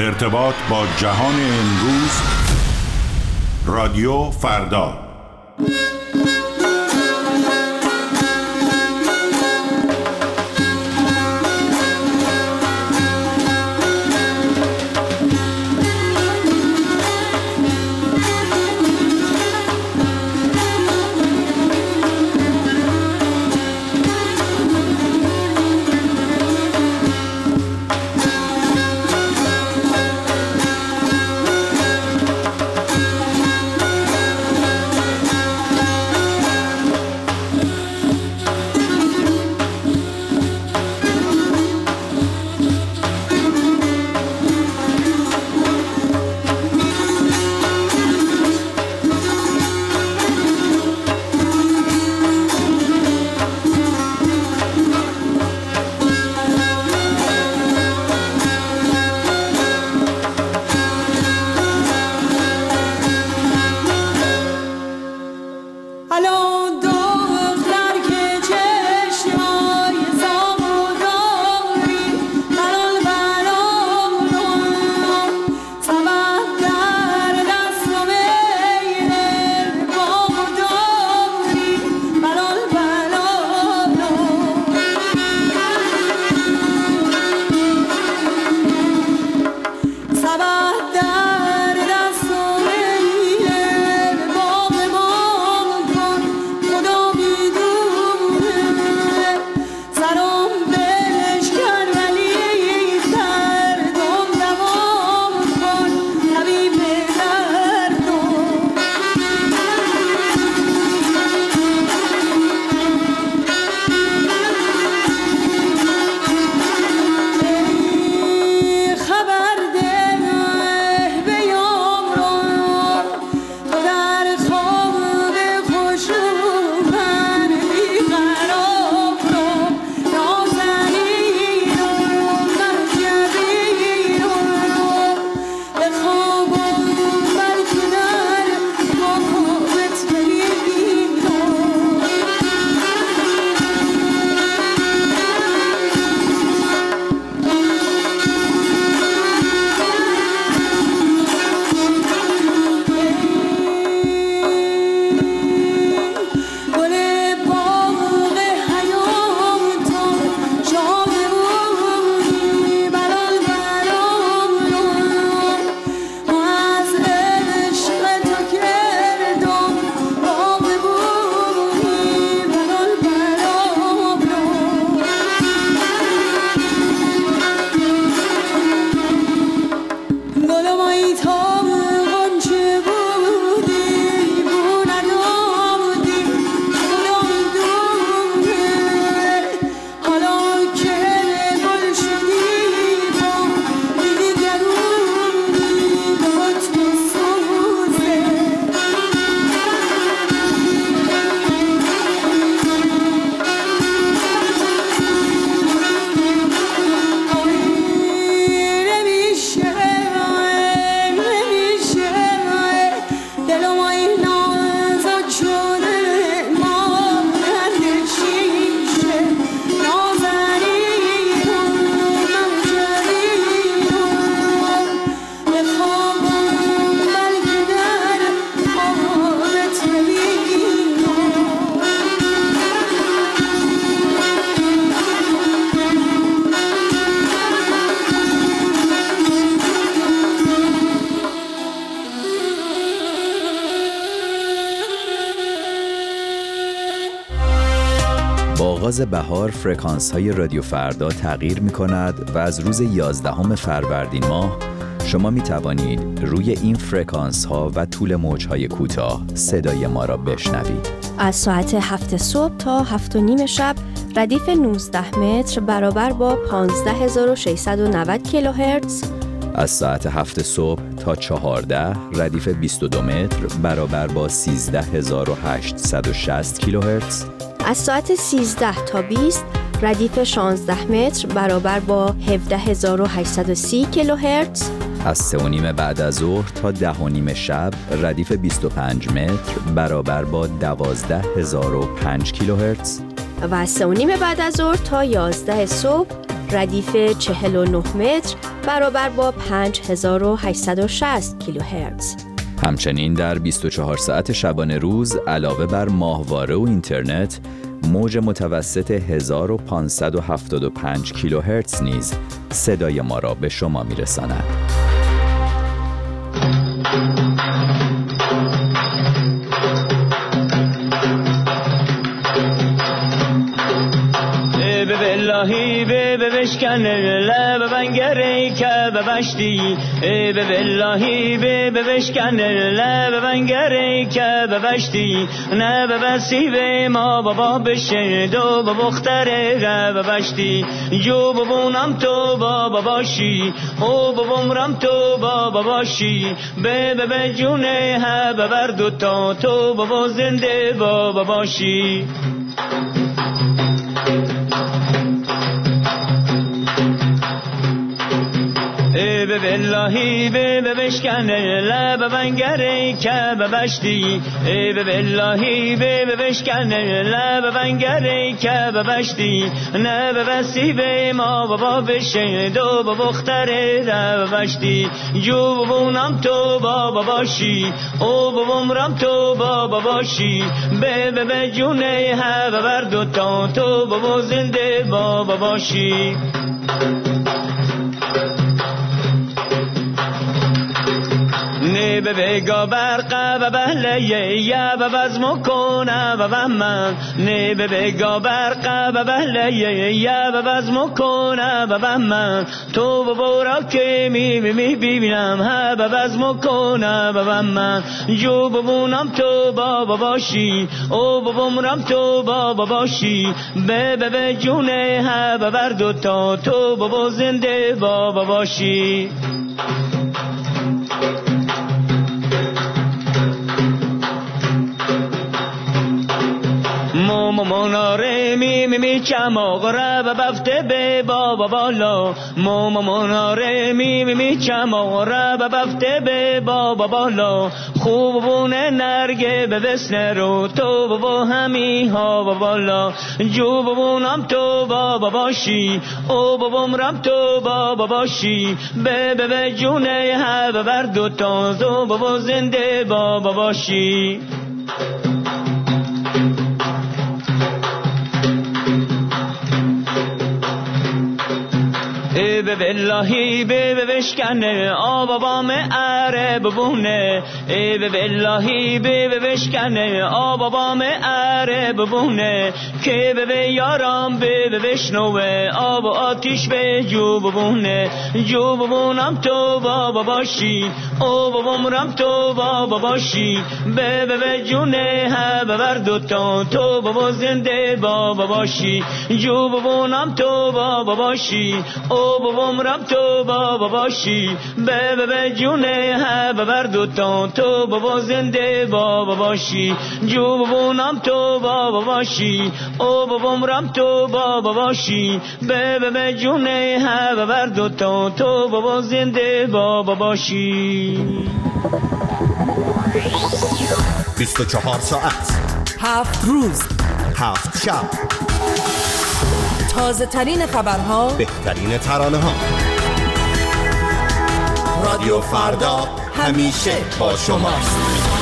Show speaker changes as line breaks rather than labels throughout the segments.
ارتباط با جهان امروز. رادیو فردا.
آغاز بهار فرکانس‌های رادیو فردا تغییر می‌کند و از روز 11 فروردین ماه شما می‌توانید روی این فرکانس‌ها و طول موج‌های کوتاه صدای ما را بشنوید.
از ساعت 7 صبح تا 7:30 شب ردیف 19 متر برابر با 15690 کیلوهرتز.
از ساعت 7 صبح تا 14 ردیف 22 متر برابر با 13860 کیلوهرتز.
از ساعت 13 تا 20 ردیف 16 متر برابر با 17830 کیلوهرتز.
از 3:30 بعد از ظهر تا 10:30 شب ردیف 25 متر برابر با 12005 کیلوهرتز.
و از 3:30 بعد از ظهر تا 11 صبح ردیف 49 متر برابر با 5860 کیلوهرتز.
همچنین در 24 ساعت شبانه روز علاوه بر ماهواره و اینترنت، موج متوسط 1575 کیلوهرتز نیز صدای ما را به شما میرساند.
باللهی به بشکن لب بنگری که ببشتی به باللهی به بشکن لب بنگری که ببشتی نه ببسی به ما بابا بشه دو بختره ببشتی جو ببونم تو بابا باشی او ببومرم تو بابا باشی به جونه ها ببر دوتا تو بابا زنده بابا باشی. به باللهی به بشکن لب بنگری که ببشتی به باللهی به بشکن لب بنگری که ببشتی نه ببسی به ما بابا بشه دو بختره ببشتی جو ببونم تو بابا باشی او ببومرم تو بابا باشی به جونه ها ببر دوتا تو بابا زنده بابا باشی. نه به بگا برقه و بهله یا و بزم کنه و بهمن نه به بگا برقه و بهله یا و بزم کنه و بهمن تو ببورا که می ببینم ها و بزم کنه و بهمن جو ببونم تو بابا باشی او ببومرم تو بابا باشی به جونه ها و بر دوتا تو بابا زنده بابا باشی. ماماناره می چماغره و بفته به بابا بالا ماماناره می چماغره و بفته به بابا بالا خوبونه نرگه به بسنه رو تو بابا همی ها بالا جو ببونم تو بابا باشی او ببومرم تو بابا باشی به جونه ها ببر دوتا تو بابا زنده بابا باشی. به باللهی به بشکن آبابام اره ببونه به باللهی به بشکن آبابام اره ببونه که به یارم به بشنوه آب و آتیش به جو ببونه جو ببونم تو بابا باشی او ببومرم تو بابا باشی به جونه ها ببر دوتا تو بابا زنده بابا باشی جو ببونم تو بابا باشی او ببومرم تو بابا باشی به جونه ها ببر دوتا تو بابا زنده بابا باشی جو ببونم تو بابا باشی او ببومرم تو بابا باشی به جونه ها ببر دوتا تو بابا زنده بابا باشی.
24 ساعت
7 روز
7 شب
تازه ترین خبرها،
بهترین ترانه ها. رادیو فردا همیشه با شماست.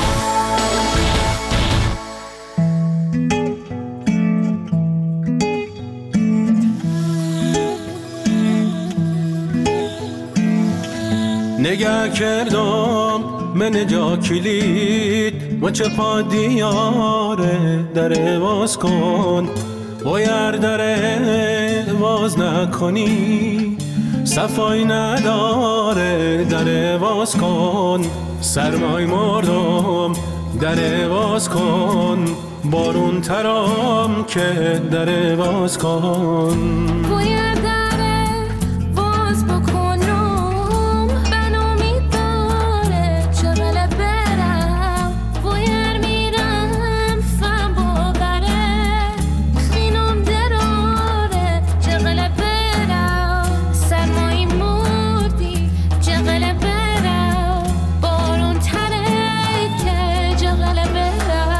نگه کردم من جا کلید و چه پا دیاره در باز کن بایر داره باز نکنی صفای نداره در باز کن سرمای مردم در باز کن بارون ترام که در باز کن
بایر داره باز بکنم بنامی داره چغل برم بایر میرم فن باوره خینم دراره چغل برم سرمایی مردی چغل برم بارون تره که چغل برم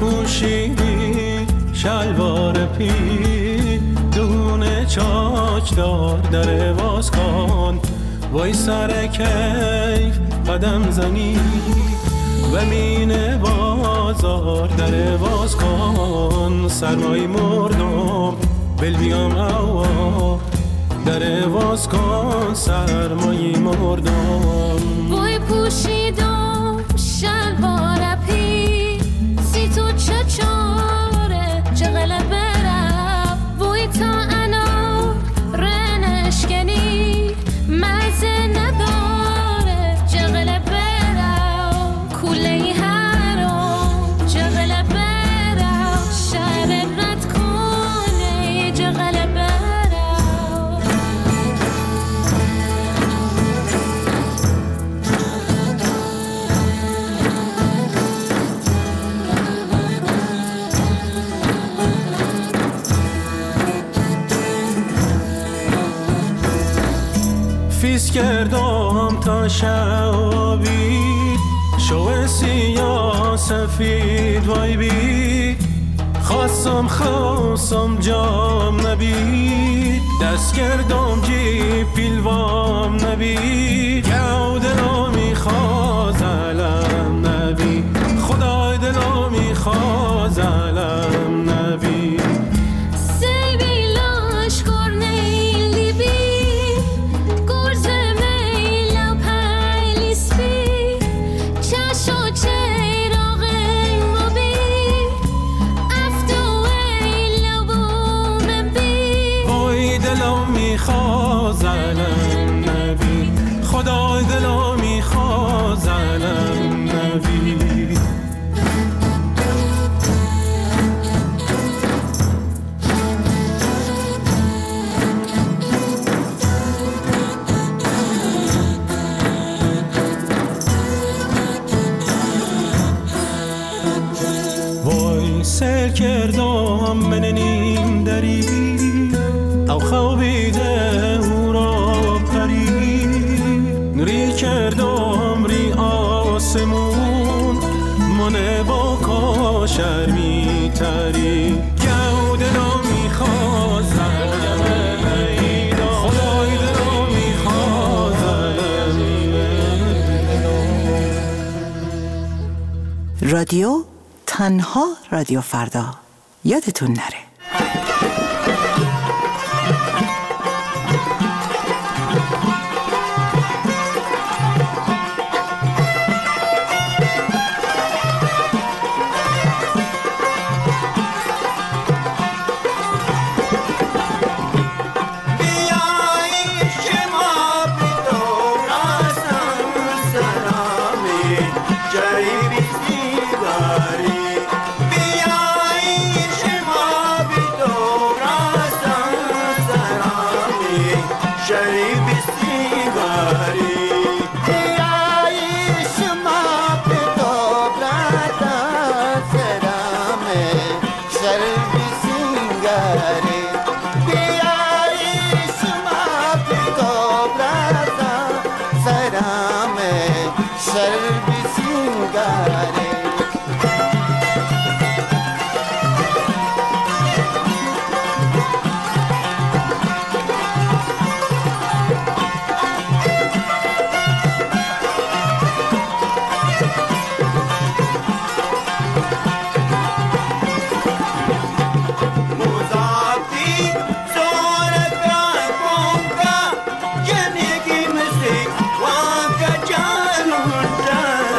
پوشیدی شلوار پی دونه چاچ دار در باز کن وای سر کیف قدم زنی و مینه بازار در باز کن سرمایی مردم بل بیام اوا در باز کن سرمایی مردم
وای پوشیدم شلوار پی سی تو چه چاره چغل برم وای تا انا رنشکنی مزه نداره چغل برم کوله هرام چغل برم شهر رد کنه چغل برم
فیس کردم تا شبی شو سیاه سفید وای بی خواستم جام نبید دست کردم جی پیلوام نبید که دلو میخواز علم نبید خدای دلو میخواز علم نبید میخواز علم نبی خدای دلو میخواز علم نبی وای سر کردم من نیم دری او خوابیده او را پری نوری کردم ری آسمون منه با کاشر میتری گو دلو میخواز علم خدای دلو میخواز علم
رادیو تنها رادیو فردا یادتون نره
Done.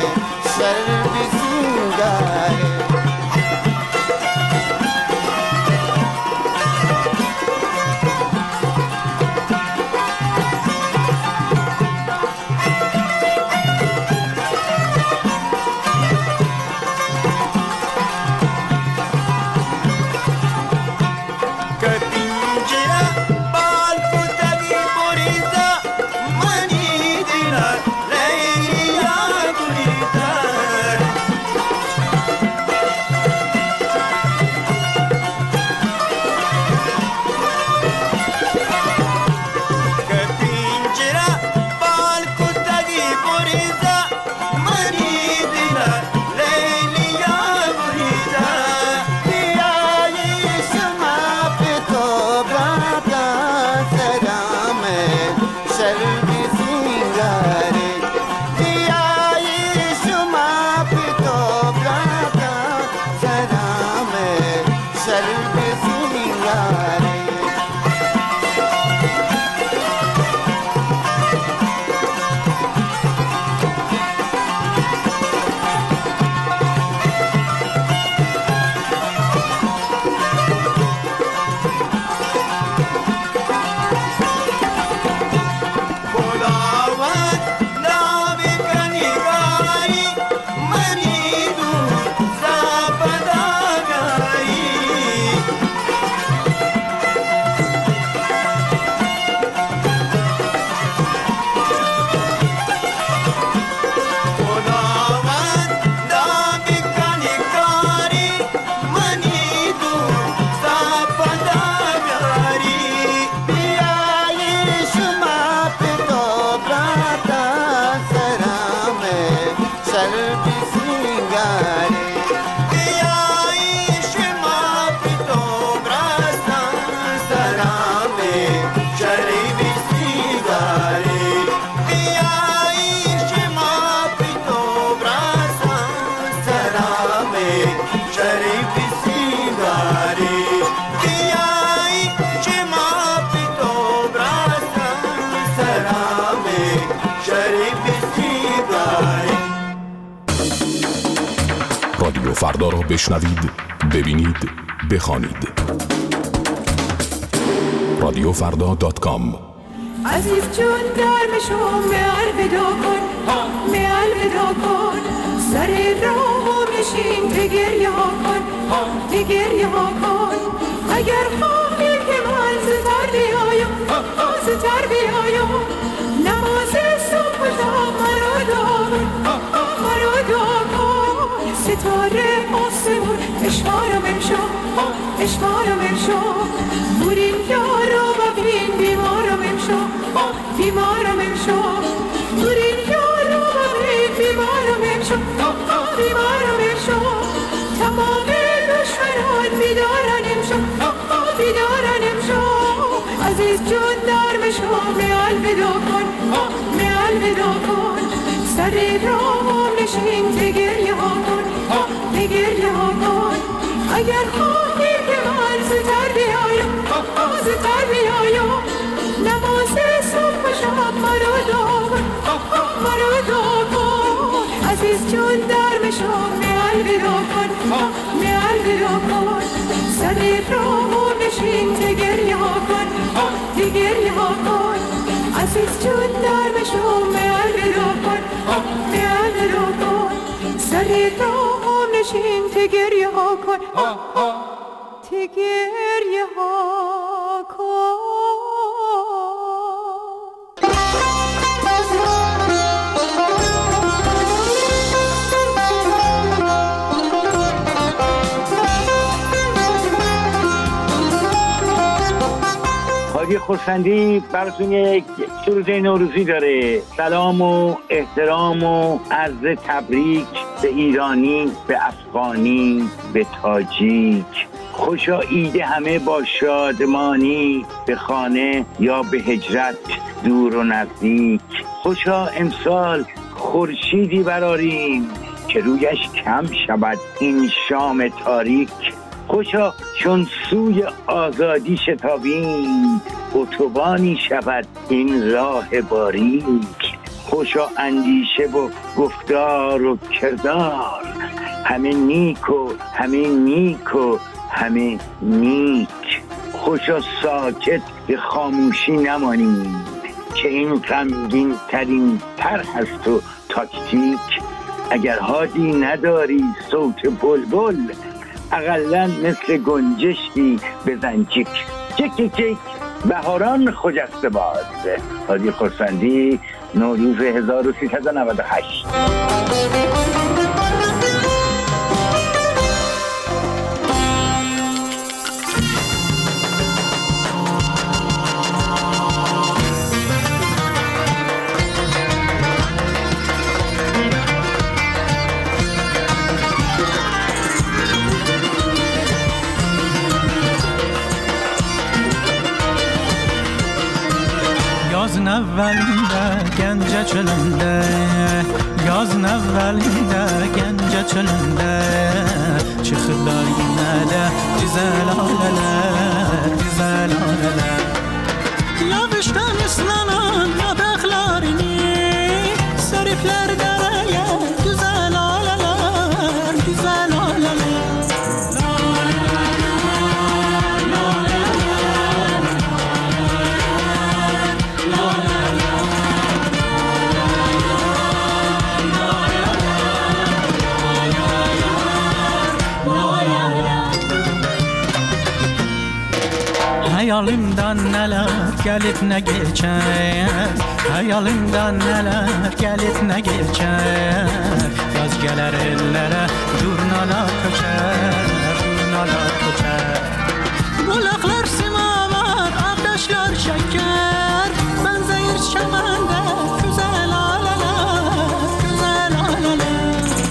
رادیو فردا را بشنوید، ببینید، بخوانید. radiofrda.com.
عزیز جون گرمشو میال ودا کن، میال ودا کن، سر راه نشین بگریه ها کن، بگریه ها کن. اگر خواهی که من زودتر بیایم، زودتر بیایم، نماز صبح تا مرا دعا کن، مرا دعا کن. ستاره آسمون اشمارم امشو، اشمارم امشو، بورین یارو و بین بیمارم امشو، بیمارم امشو، بورین یارو و بین بیمارم امشو، بیمارم امشو. تمام دشمنان بیدارن امشو، بیدارن امشو. عزیز جون درمشو میال ودا کن، میال ودا کن، سر راه نشین بگریه ها کن، بگریه ها کن. اگر خواهی که من زودتر بیایم، زودتر بیایم، نماز صبح و شب مرا دعا کن، مرا دعا کن. عزیز جون درمشو میال ودا کن، میال ودا کن، سر راه نشین بگریه ها کن، بگریه ها کن. عزیز جون درمشو میال ودا کن، میال ودا کن، سر راه نشین تگریه ها کن، تگریه ها کن.
حاجی خورسندی براتون یک سروده نوروزی داره. سلام و احترام و عرض تبریک به ایرانی، به افغانی، به تاجیک. خوشا عید همه با شادمانی، به خانه یا به هجرت دور و نزدیک. خوشا امسال خورشیدی براریم که رویش کم شود این شام تاریک. خوشا چون سوی آزادی شتابیم، اتوبانی شود این راه باریک. خوشا اندیشه و گفتار و کردار، همه نیک و همه نیک و همه نیک. خوشا ساکت به خاموشی نمانیم که این غمگین ترین طرح است و تاکتیک. اگر حادی نداری صوت بلبل، اقلن مثل گنجشکی بزن جیک جیک جیک جیک. بهاران خجسته باد. هادی خرسندی، نوروز 1398.
Yazın evvelinde gence çölünde, yazın evvelinde gence çölünde, çıkırlar yine de güzel aleler, güzel aleler. Yavuştan ıslanan yapraklarını seripler dereye, güzel aleler, güzel aleler. Hayalimden neler gelip ne geçer, hayalimden neler gelip ne geçer. Yaz gelir ellere durnalar köçer, durnalar köçer. Bulaklar simalar, ateşler şeker, benzeyir çemende güzel aleler, güzel aleler.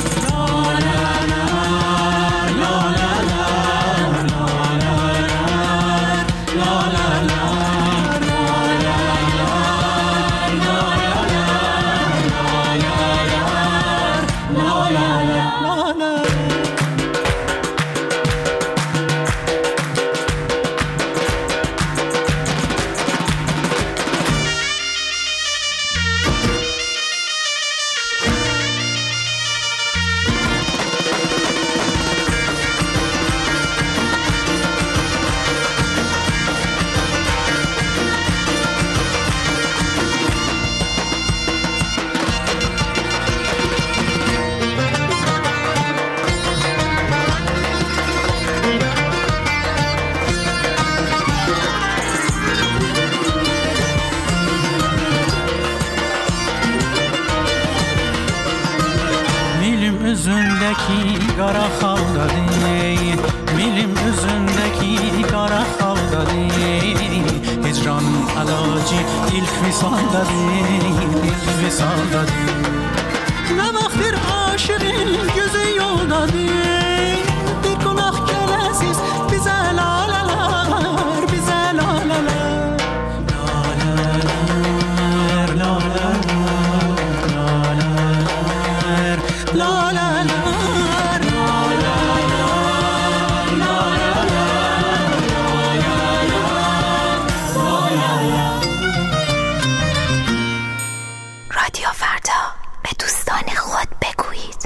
Üzündeki kara xaldadı, milim üzündeki kara xaldadı. Hicranın alacı ilk visaldadı, ilk visaldadı. Ne vaxtdır aşığın gözü yoldadı, bir konak gələsiz bizə lalalar, bizə lalalar. Lalalar, lalalar, lalalar, lalalar.
رادیو فردا، به دوستان خود بگویید.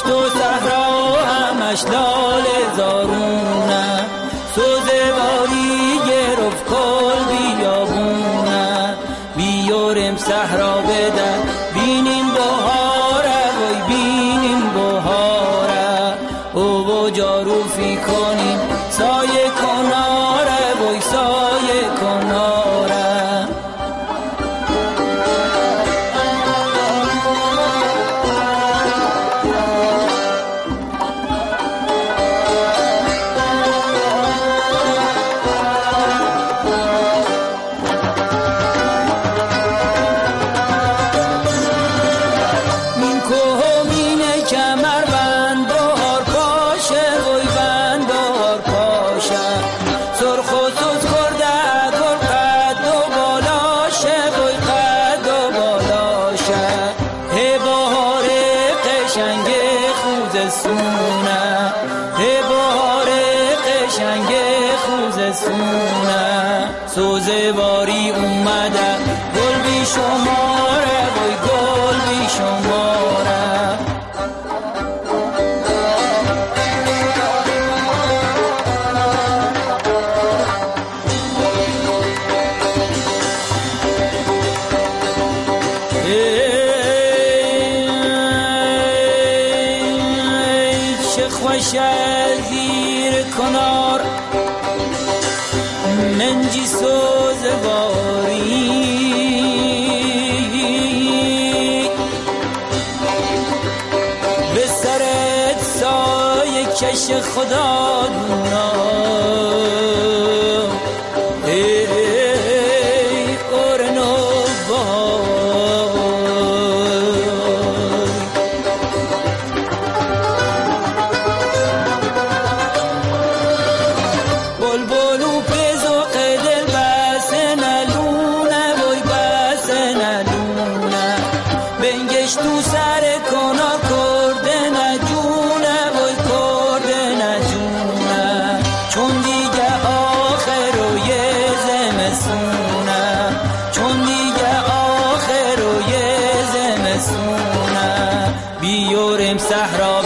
دشت و صحرا همش لاله زارونه، سوزه باری گرفت کل بیابونه. بیارم صحرا بدن بینیم بهاره، وای بینیم بهاره. او و جاروفی کنیم سایه کناره، وای سایه کناره. سوزه باری اومده گل بی شماره، وای گل بی شماره. چه خوش زیر کنار منجی سوزه باری، به سرت سایه کش خدا دونا. ای قرن و صحرا